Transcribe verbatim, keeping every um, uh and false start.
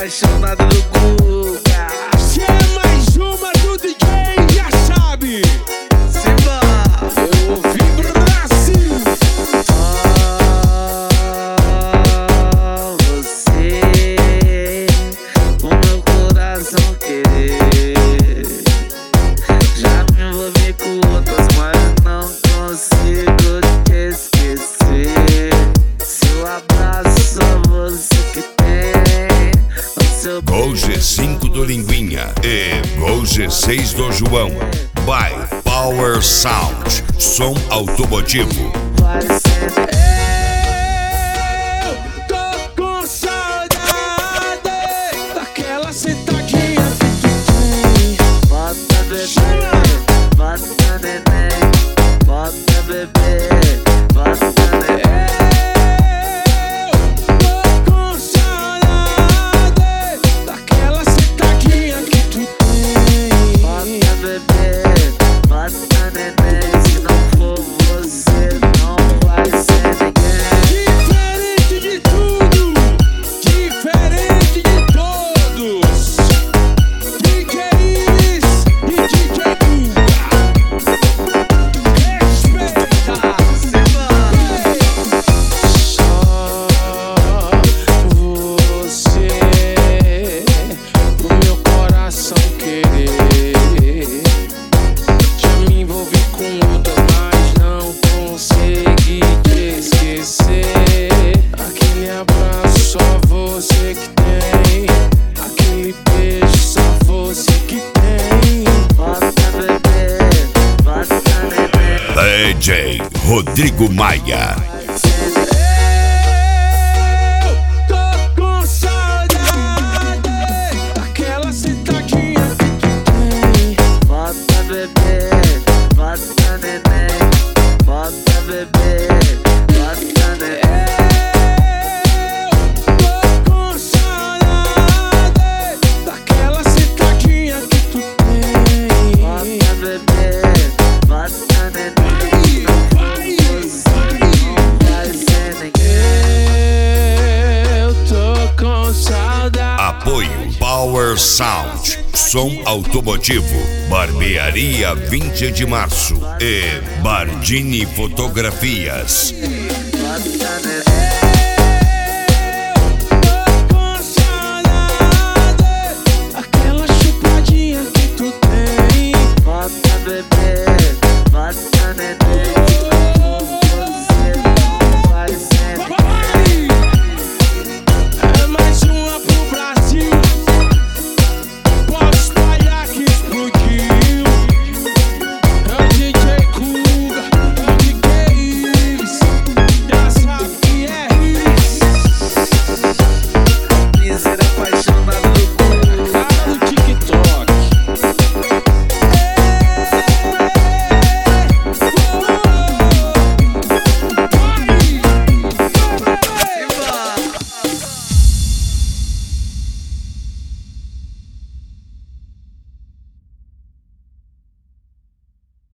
apaixonado do Guga. Se é mais uma do D J, já sabe. Simba, Eu ouvi Brasil. Oh, você, o meu coração querer. Já me envolvi com outras, mas não consigo te esquecer. Seu abraço, só você que tem. O seu Gol G cinco do Linguinha e Gol G seis do João. By Power Sound, som automotivo. vai ser. Eu tô com saudade daquela sentadinha que tu tem. Bota bebê, bota neném, bota bebê, bota neném. Eu tô com saudade daquela sentadinha que tu tem. Bota bebê, bota neném. Se não for você, não vai ser ninguém. Diferente de tudo, diferente de todos. D J Iris e D J Guga. Respeita. Simba, Só você pro meu coração querer. Já me envolvi com outras, mas não consegui te esquecer. Aquele abraço só você que tem. Aquele beijo só você que tem. bota bebê, bota neném. D J Rodrigo Maia. Eu tô com saudade daquela sentadinha que tu tem. Bota bebê, bota neném, bota bebê, bota neném. Eu tô com saudade daquela sentadinha que tu tem. Bota bebê, bota neném. Vai, Não vai ser ninguém. Eu tô com saudade. Apoio Power Sound, som automotivo. Barbearia vinte de março e Bardini Fotografias. Bota neném. Tô com saudade aquela chupadinha que tu tem. Bota bebê, bota neném.